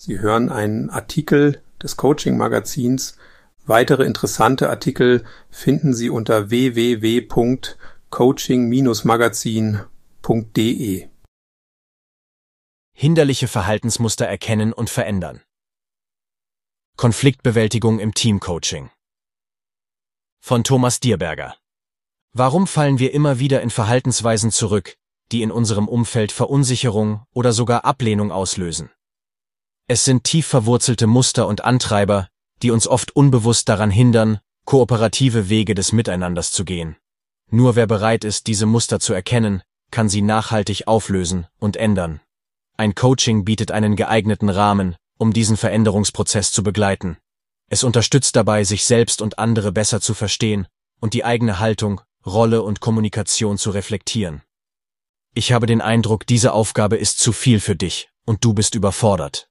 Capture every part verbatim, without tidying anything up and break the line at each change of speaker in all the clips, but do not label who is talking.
Sie hören einen Artikel des Coaching-Magazins. Weitere interessante Artikel finden Sie unter w w w punkt coaching magazin punkt d e.
Hinderliche Verhaltensmuster erkennen und verändern. Konfliktbewältigung im Teamcoaching. Von Thomas Dierberger. Warum fallen wir immer wieder in Verhaltensweisen zurück, die in unserem Umfeld Verunsicherung oder sogar Ablehnung auslösen? Es sind tief verwurzelte Muster und Antreiber, die uns oft unbewusst daran hindern, kooperative Wege des Miteinanders zu gehen. Nur wer bereit ist, diese Muster zu erkennen, kann sie nachhaltig auflösen und ändern. Ein Coaching bietet einen geeigneten Rahmen, um diesen Veränderungsprozess zu begleiten. Es unterstützt dabei, sich selbst und andere besser zu verstehen und die eigene Haltung, Rolle und Kommunikation zu reflektieren. Ich habe den Eindruck, diese Aufgabe ist zu viel für dich und du bist überfordert.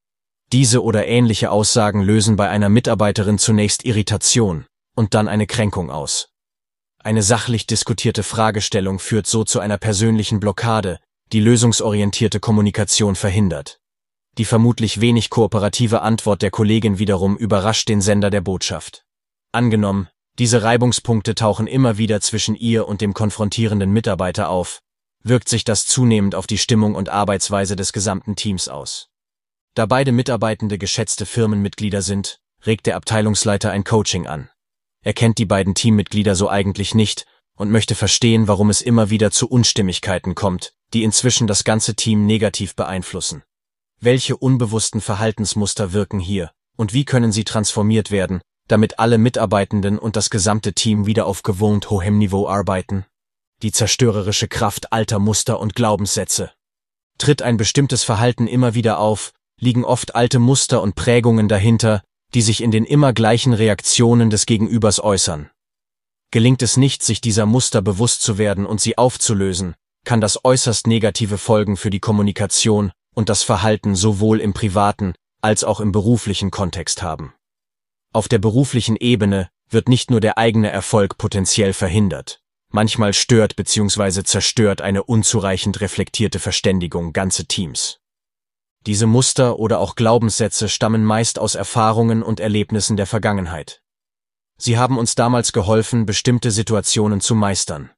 Diese oder ähnliche Aussagen lösen bei einer Mitarbeiterin zunächst Irritation und dann eine Kränkung aus. Eine sachlich diskutierte Fragestellung führt so zu einer persönlichen Blockade, die lösungsorientierte Kommunikation verhindert. Die vermutlich wenig kooperative Antwort der Kollegin wiederum überrascht den Sender der Botschaft. Angenommen, diese Reibungspunkte tauchen immer wieder zwischen ihr und dem konfrontierenden Mitarbeiter auf, wirkt sich das zunehmend auf die Stimmung und Arbeitsweise des gesamten Teams aus. Da beide Mitarbeitende geschätzte Firmenmitglieder sind, regt der Abteilungsleiter ein Coaching an. Er kennt die beiden Teammitglieder so eigentlich nicht und möchte verstehen, warum es immer wieder zu Unstimmigkeiten kommt, die inzwischen das ganze Team negativ beeinflussen. Welche unbewussten Verhaltensmuster wirken hier und wie können sie transformiert werden, damit alle Mitarbeitenden und das gesamte Team wieder auf gewohnt hohem Niveau arbeiten? Die zerstörerische Kraft alter Muster und Glaubenssätze. Tritt ein bestimmtes Verhalten immer wieder auf, liegen oft alte Muster und Prägungen dahinter, die sich in den immer gleichen Reaktionen des Gegenübers äußern. Gelingt es nicht, sich dieser Muster bewusst zu werden und sie aufzulösen, kann das äußerst negative Folgen für die Kommunikation und das Verhalten sowohl im privaten als auch im beruflichen Kontext haben. Auf der beruflichen Ebene wird nicht nur der eigene Erfolg potenziell verhindert, manchmal stört bzw. zerstört eine unzureichend reflektierte Verständigung ganze Teams. Diese Muster oder auch Glaubenssätze stammen meist aus Erfahrungen und Erlebnissen der Vergangenheit. Sie haben uns damals geholfen, bestimmte Situationen zu meistern.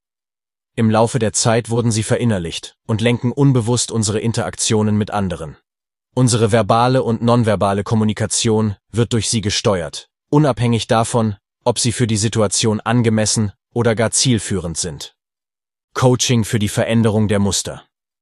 Im Laufe der Zeit wurden sie verinnerlicht und lenken unbewusst unsere Interaktionen mit anderen. Unsere verbale und nonverbale Kommunikation wird durch sie gesteuert, unabhängig davon, ob sie für die Situation angemessen oder gar zielführend sind. Coaching für die Veränderung der Muster.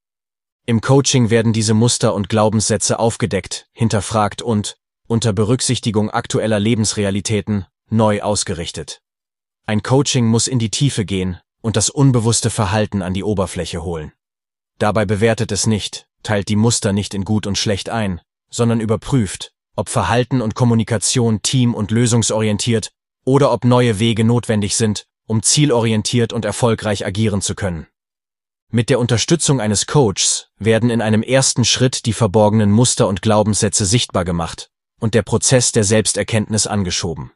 Im Coaching werden diese Muster und Glaubenssätze aufgedeckt, hinterfragt und, unter Berücksichtigung aktueller Lebensrealitäten, neu ausgerichtet. Ein Coaching muss in die Tiefe gehen und das unbewusste Verhalten an die Oberfläche holen. Dabei bewertet es nicht, teilt die Muster nicht in gut und schlecht ein, sondern überprüft, ob Verhalten und Kommunikation team- und lösungsorientiert oder ob neue Wege notwendig sind, um zielorientiert und erfolgreich agieren zu können. Mit der Unterstützung eines Coaches werden in einem ersten Schritt die verborgenen Muster und Glaubenssätze sichtbar gemacht und der Prozess der Selbsterkenntnis angeschoben.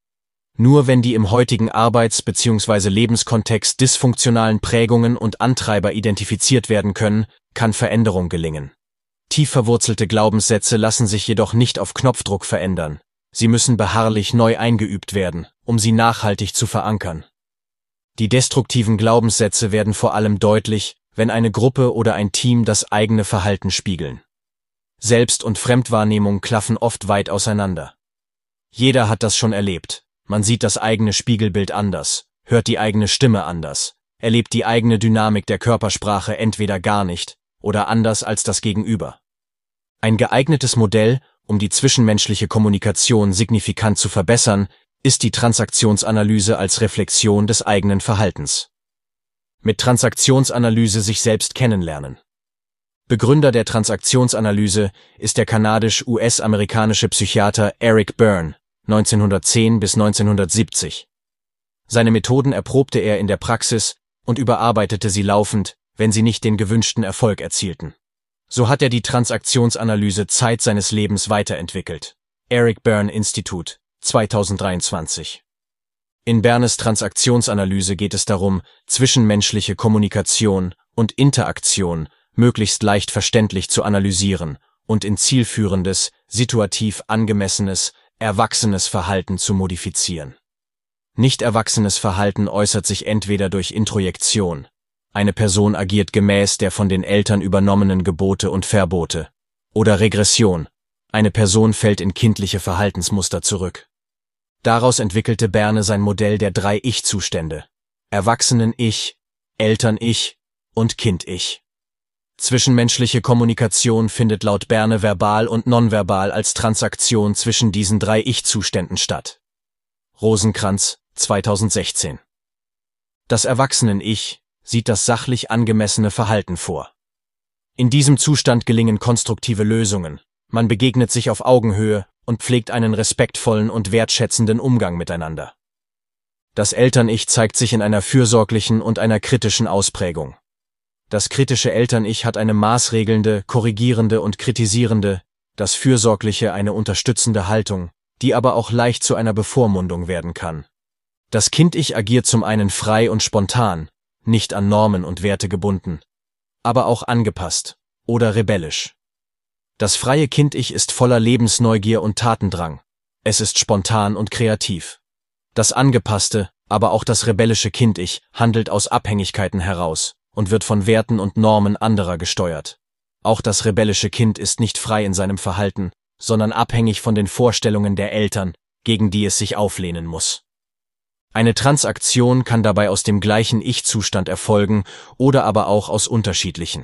Nur wenn die im heutigen Arbeits- bzw. Lebenskontext dysfunktionalen Prägungen und Antreiber identifiziert werden können, kann Veränderung gelingen. Tief verwurzelte Glaubenssätze lassen sich jedoch nicht auf Knopfdruck verändern. Sie müssen beharrlich neu eingeübt werden, um sie nachhaltig zu verankern. Die destruktiven Glaubenssätze werden vor allem deutlich, wenn eine Gruppe oder ein Team das eigene Verhalten spiegeln. Selbst- und Fremdwahrnehmung klaffen oft weit auseinander. Jeder hat das schon erlebt. Man sieht das eigene Spiegelbild anders, hört die eigene Stimme anders, erlebt die eigene Dynamik der Körpersprache entweder gar nicht oder anders als das Gegenüber. Ein geeignetes Modell, um die zwischenmenschliche Kommunikation signifikant zu verbessern, ist die Transaktionsanalyse als Reflexion des eigenen Verhaltens. Mit Transaktionsanalyse sich selbst kennenlernen. Begründer der Transaktionsanalyse ist der kanadisch-U S-amerikanische Psychiater Eric Berne, neunzehnhundertzehn bis neunzehnhundertsiebzig. Seine Methoden erprobte er in der Praxis und überarbeitete sie laufend, wenn sie nicht den gewünschten Erfolg erzielten. So hat er die Transaktionsanalyse Zeit seines Lebens weiterentwickelt. Eric Berne Institut, zweitausenddreiundzwanzig. In Bernes Transaktionsanalyse geht es darum, zwischenmenschliche Kommunikation und Interaktion möglichst leicht verständlich zu analysieren, und in zielführendes, situativ angemessenes, erwachsenes Verhalten zu modifizieren. Nicht erwachsenes Verhalten äußert sich entweder durch Introjektion, eine Person agiert gemäß der von den Eltern übernommenen Gebote und Verbote, oder Regression, eine Person fällt in kindliche Verhaltensmuster zurück. Daraus entwickelte Berne sein Modell der drei Ich-Zustände: Erwachsenen-Ich, Eltern-Ich und Kind-Ich. Zwischenmenschliche Kommunikation findet laut Berne verbal und nonverbal als Transaktion zwischen diesen drei Ich-Zuständen statt. Rosenkranz, zweitausendsechzehn. Das Erwachsenen-Ich sieht das sachlich angemessene Verhalten vor. In diesem Zustand gelingen konstruktive Lösungen, man begegnet sich auf Augenhöhe und pflegt einen respektvollen und wertschätzenden Umgang miteinander. Das Eltern-Ich zeigt sich in einer fürsorglichen und einer kritischen Ausprägung. Das kritische Eltern-Ich hat eine maßregelnde, korrigierende und kritisierende, das fürsorgliche eine unterstützende Haltung, die aber auch leicht zu einer Bevormundung werden kann. Das Kind-Ich agiert zum einen frei und spontan, nicht an Normen und Werte gebunden, aber auch angepasst oder rebellisch. Das freie Kind-Ich ist voller Lebensneugier und Tatendrang. Es ist spontan und kreativ. Das angepasste, aber auch das rebellische Kind-Ich handelt aus Abhängigkeiten heraus und wird von Werten und Normen anderer gesteuert. Auch das rebellische Kind ist nicht frei in seinem Verhalten, sondern abhängig von den Vorstellungen der Eltern, gegen die es sich auflehnen muss. Eine Transaktion kann dabei aus dem gleichen Ich-Zustand erfolgen oder aber auch aus unterschiedlichen.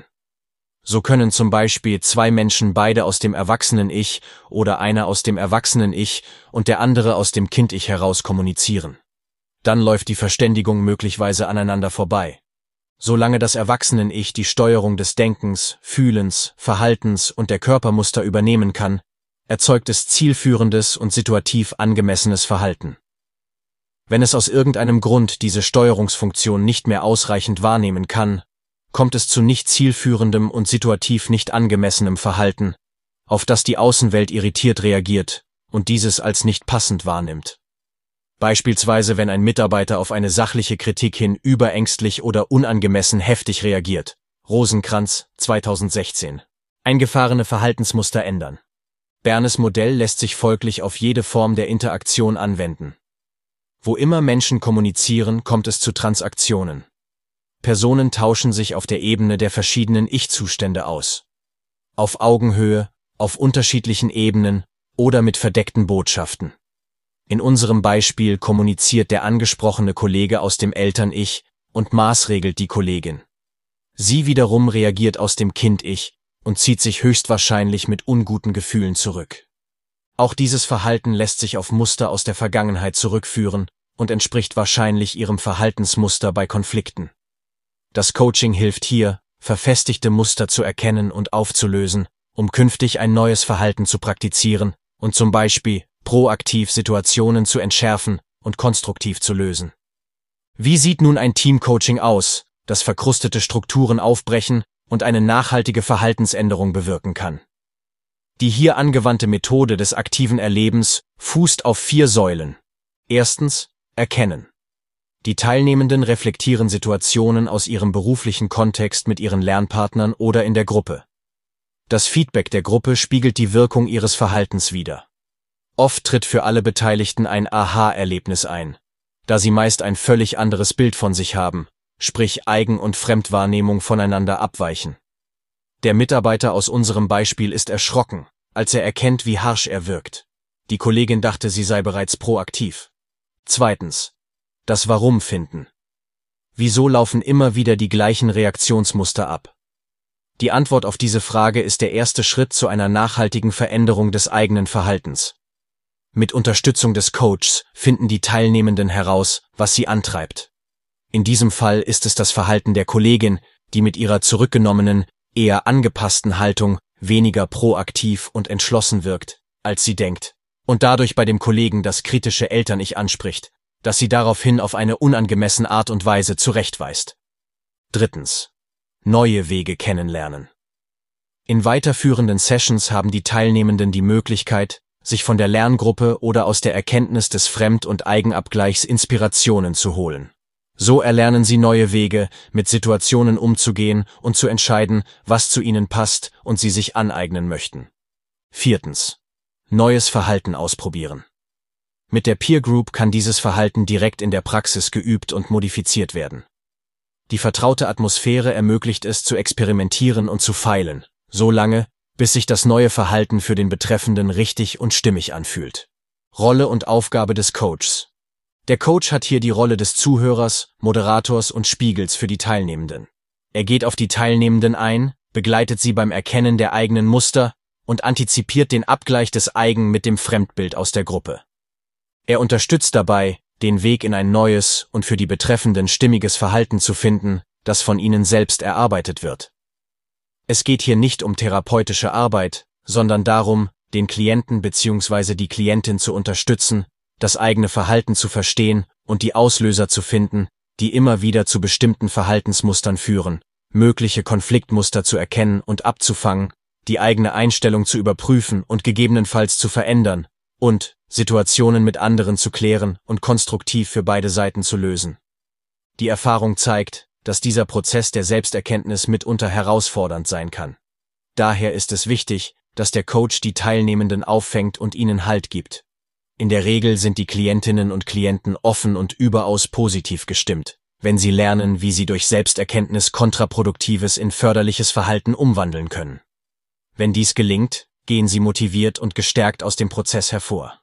So können zum Beispiel zwei Menschen beide aus dem Erwachsenen-Ich oder einer aus dem Erwachsenen-Ich und der andere aus dem Kind-Ich heraus kommunizieren. Dann läuft die Verständigung möglicherweise aneinander vorbei. Solange das Erwachsenen-Ich die Steuerung des Denkens, Fühlens, Verhaltens und der Körpermuster übernehmen kann, erzeugt es zielführendes und situativ angemessenes Verhalten. Wenn es aus irgendeinem Grund diese Steuerungsfunktion nicht mehr ausreichend wahrnehmen kann, kommt es zu nicht zielführendem und situativ nicht angemessenem Verhalten, auf das die Außenwelt irritiert reagiert und dieses als nicht passend wahrnimmt. Beispielsweise, wenn ein Mitarbeiter auf eine sachliche Kritik hin überängstlich oder unangemessen heftig reagiert. Rosenkranz, zweitausendsechzehn. Eingefahrene Verhaltensmuster ändern. Bernes Modell lässt sich folglich auf jede Form der Interaktion anwenden. Wo immer Menschen kommunizieren, kommt es zu Transaktionen. Personen tauschen sich auf der Ebene der verschiedenen Ich-Zustände aus. Auf Augenhöhe, auf unterschiedlichen Ebenen oder mit verdeckten Botschaften. In unserem Beispiel kommuniziert der angesprochene Kollege aus dem Eltern-Ich und maßregelt die Kollegin. Sie wiederum reagiert aus dem Kind-Ich und zieht sich höchstwahrscheinlich mit unguten Gefühlen zurück. Auch dieses Verhalten lässt sich auf Muster aus der Vergangenheit zurückführen und entspricht wahrscheinlich ihrem Verhaltensmuster bei Konflikten. Das Coaching hilft hier, verfestigte Muster zu erkennen und aufzulösen, um künftig ein neues Verhalten zu praktizieren und zum Beispiel proaktiv Situationen zu entschärfen und konstruktiv zu lösen. Wie sieht nun ein Teamcoaching aus, das verkrustete Strukturen aufbrechen und eine nachhaltige Verhaltensänderung bewirken kann? Die hier angewandte Methode des aktiven Erlebens fußt auf vier Säulen. Erstens, Erkennen. Die Teilnehmenden reflektieren Situationen aus ihrem beruflichen Kontext mit ihren Lernpartnern oder in der Gruppe. Das Feedback der Gruppe spiegelt die Wirkung ihres Verhaltens wider. Oft tritt für alle Beteiligten ein Aha-Erlebnis ein, da sie meist ein völlig anderes Bild von sich haben, sprich Eigen- und Fremdwahrnehmung voneinander abweichen. Der Mitarbeiter aus unserem Beispiel ist erschrocken, als er erkennt, wie harsch er wirkt. Die Kollegin dachte, sie sei bereits proaktiv. Zweitens. Das Warum finden. Wieso laufen immer wieder die gleichen Reaktionsmuster ab? Die Antwort auf diese Frage ist der erste Schritt zu einer nachhaltigen Veränderung des eigenen Verhaltens. Mit Unterstützung des Coaches finden die Teilnehmenden heraus, was sie antreibt. In diesem Fall ist es das Verhalten der Kollegin, die mit ihrer zurückgenommenen, eher angepassten Haltung weniger proaktiv und entschlossen wirkt, als sie denkt, und dadurch bei dem Kollegen das kritische Eltern-Ich anspricht, das sie daraufhin auf eine unangemessene Art und Weise zurechtweist. Drittens. Neue Wege kennenlernen. In weiterführenden Sessions haben die Teilnehmenden die Möglichkeit, sich von der Lerngruppe oder aus der Erkenntnis des Fremd- und Eigenabgleichs Inspirationen zu holen. So erlernen sie neue Wege, mit Situationen umzugehen und zu entscheiden, was zu ihnen passt und sie sich aneignen möchten. Viertens. Neues Verhalten ausprobieren. Mit der Peer Group kann dieses Verhalten direkt in der Praxis geübt und modifiziert werden. Die vertraute Atmosphäre ermöglicht es, zu experimentieren und zu feilen, so lange, bis sich das neue Verhalten für den Betreffenden richtig und stimmig anfühlt. Rolle und Aufgabe des Coaches. Der Coach hat hier die Rolle des Zuhörers, Moderators und Spiegels für die Teilnehmenden. Er geht auf die Teilnehmenden ein, begleitet sie beim Erkennen der eigenen Muster und antizipiert den Abgleich des Eigen mit dem Fremdbild aus der Gruppe. Er unterstützt dabei, den Weg in ein neues und für die Betreffenden stimmiges Verhalten zu finden, das von ihnen selbst erarbeitet wird. Es geht hier nicht um therapeutische Arbeit, sondern darum, den Klienten bzw. die Klientin zu unterstützen, das eigene Verhalten zu verstehen und die Auslöser zu finden, die immer wieder zu bestimmten Verhaltensmustern führen, mögliche Konfliktmuster zu erkennen und abzufangen, die eigene Einstellung zu überprüfen und gegebenenfalls zu verändern und Situationen mit anderen zu klären und konstruktiv für beide Seiten zu lösen. Die Erfahrung zeigt, dass dieser Prozess der Selbsterkenntnis mitunter herausfordernd sein kann. Daher ist es wichtig, dass der Coach die Teilnehmenden auffängt und ihnen Halt gibt. In der Regel sind die Klientinnen und Klienten offen und überaus positiv gestimmt, wenn sie lernen, wie sie durch Selbsterkenntnis Kontraproduktives in förderliches Verhalten umwandeln können. Wenn dies gelingt, gehen sie motiviert und gestärkt aus dem Prozess hervor.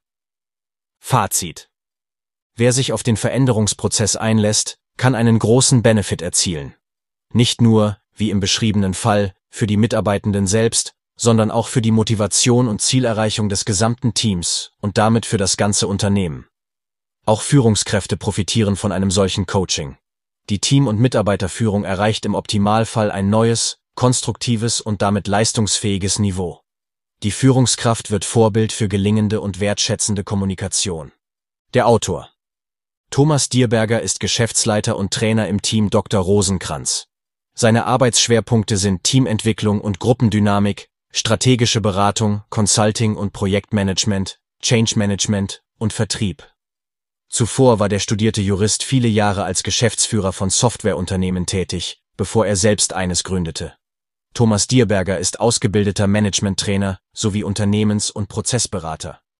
Fazit: Wer sich auf den Veränderungsprozess einlässt, kann einen großen Benefit erzielen. Nicht nur, wie im beschriebenen Fall, für die Mitarbeitenden selbst, sondern auch für die Motivation und Zielerreichung des gesamten Teams und damit für das ganze Unternehmen. Auch Führungskräfte profitieren von einem solchen Coaching. Die Team- und Mitarbeiterführung erreicht im Optimalfall ein neues, konstruktives und damit leistungsfähiges Niveau. Die Führungskraft wird Vorbild für gelingende und wertschätzende Kommunikation. Der Autor: Thomas Dierberger ist Geschäftsleiter und Trainer im Team Doktor Rosenkrantz. Seine Arbeitsschwerpunkte sind Teamentwicklung und Gruppendynamik, strategische Beratung, Consulting und Projektmanagement, Change Management und Vertrieb. Zuvor war der studierte Jurist viele Jahre als Geschäftsführer von Softwareunternehmen tätig, bevor er selbst eines gründete. Thomas Dierberger ist ausgebildeter Management-Trainer sowie Unternehmens- und Prozessberater.